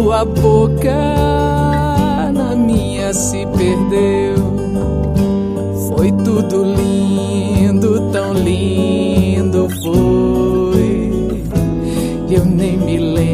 tua boca na minha se perdeu. Foi tudo lindo, tão lindo.